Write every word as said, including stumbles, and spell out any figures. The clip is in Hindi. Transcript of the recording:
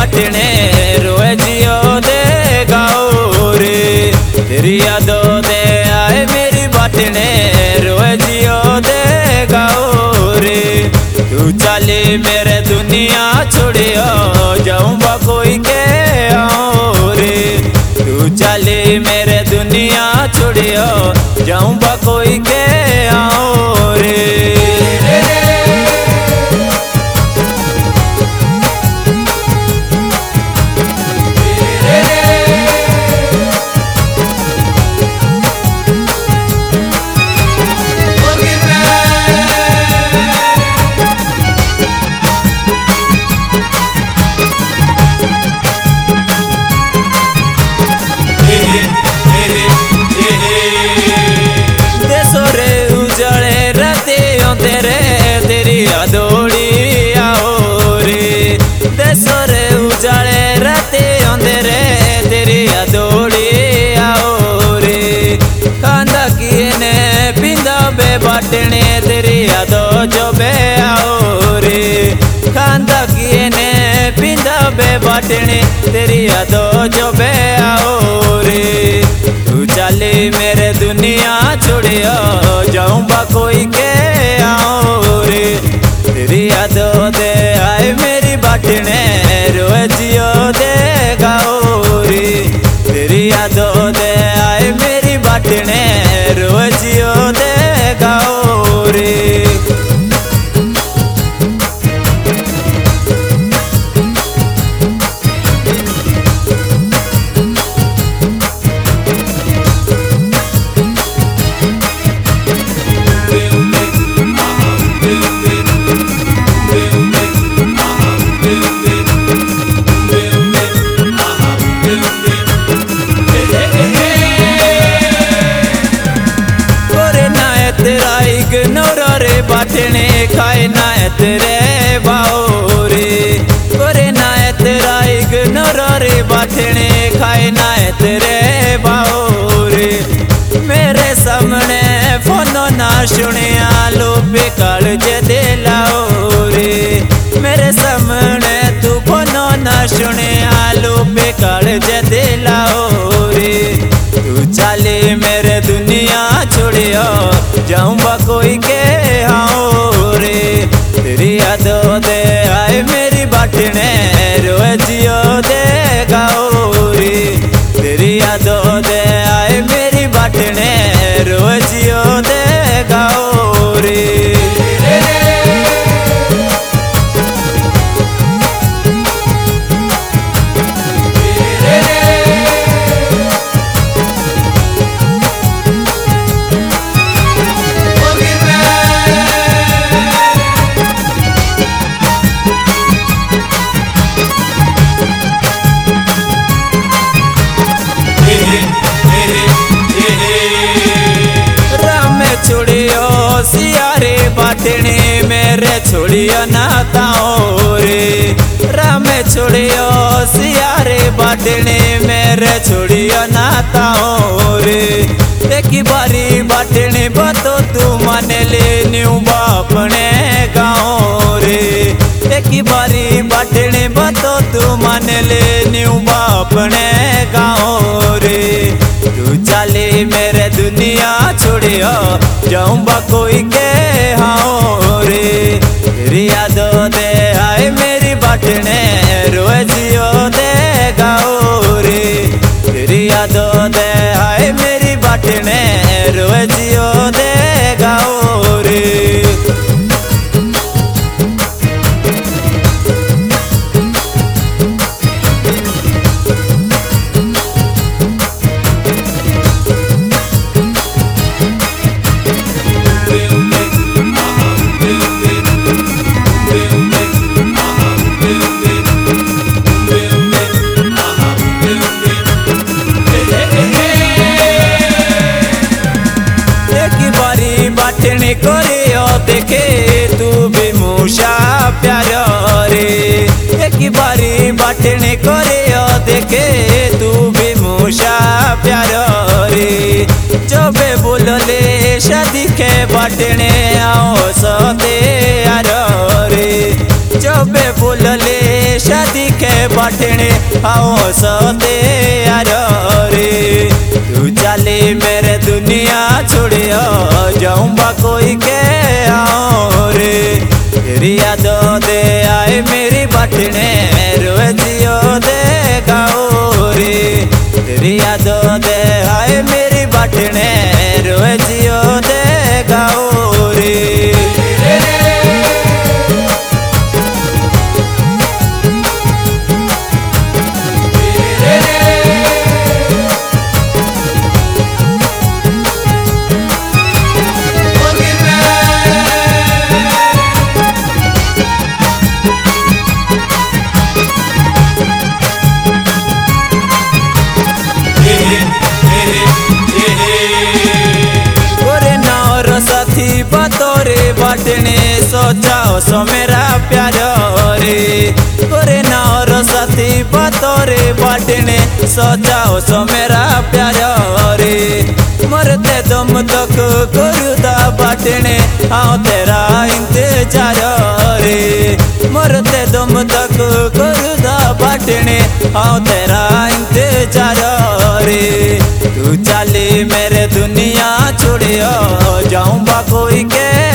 बाटने रोए जियो दे गाओ रे। तेरी यादों दे आए मेरी बाटने रोए जियो दे गाओ रे। तू चले मेरे दुनिया छोड़ियो जाऊंगा कोई के आओ रे। तू चले मेरे दुनिया छोड़ियो जाऊंगा कोई के आओ रे। दौड़ी आओ रे देशरे उजाले राते अंधेरे तेरी दौड़ी आओ रे। कांदा किए ने पिंदा बे बाटने तेरी यादो जो बे आओ रे। कांदा किए ने पिंदा बे बाटने तेरी यादो जो बे आओ रे। तू चले मेरे दुनिया छोड़ियो जाऊंगा कोई के आओ रे। तेरी यादों दे आए मेरी बाटने रोए जियो दे गाओ रे। तेरी यादों दे आए मेरी बाटने रोए जियो दे गाओ रे। रे बाटने खाए ना तेरे बाओ रे। करे ना तेरा इग्नोर रे बाटने खाए ना तेरे बाओ रे। मेरे सामने फोनो ना सुनिया लो बेकार जे दे लाओ रे। मेरे सामने तू फोनो ना सुनिया लो बेकार जे दे लाओ रे। तू चले मेरे दुनिया छोड़ियो जाऊंगा कोई के आओ रे। तेरी यादों दे आए मेरी बाटने रोए जियो दे गाओ रे। तेरी यादों दे आए मेरी बाटने रोए जियो दे गाओ रे। सियारे बाटने मेरे छोड़ियो नाताओ रे। राम छोड़ियो सियारे बाटने मेरे छोड़ियो नाताओ रे। एक बारी बाटने बतो तू मान ले न्यू बापने गाँव रे। एक बारी बाटने बतो तू मान ले न्यू बापने गाँव रे। तू चले मेरे दुनिया छोड़ियो जाऊंगा कोई के हाँ रे। तेरी यादों दे आए मेरी बाटने रोए जियो दे गाओ रे। तेरी यादों दे आए मेरी बाटने रोए जियो दे गाओ रे। बाटने करियो देखे तू भी मूषा प्यार रे। एक बारी बाटने करियो देखे तू भी मूषा प्यार रे। जब बोलले शादी के बाटने आओ सते यार रे। जब बोलले शादी के बाटने आओ सते यार रे। तू चले मेरे दुनिया छोड़ियो जाऊंगा कोई के आओ रे। तेरी यादों दे आए मेरी बाटने रोए जियो दे गाओ रे। तेरी यादों दे आए मेरी बाटने रोए जियो दे गाओ रे। साथी बतौरे बाटने सोचाओ सो मेरा प्यार रे। तोरे नार साथी बतौरे बाटने सोचाओ सो मेरा प्यार रे। मरते दम तक करुदा बाटने आओ तेरा इंतजार रे। मरते दम तक करुदा बाटने आओ तेरा इंतजार रे। तू चले मेरे दुनिया छोड़ियो जाऊंगा कोई के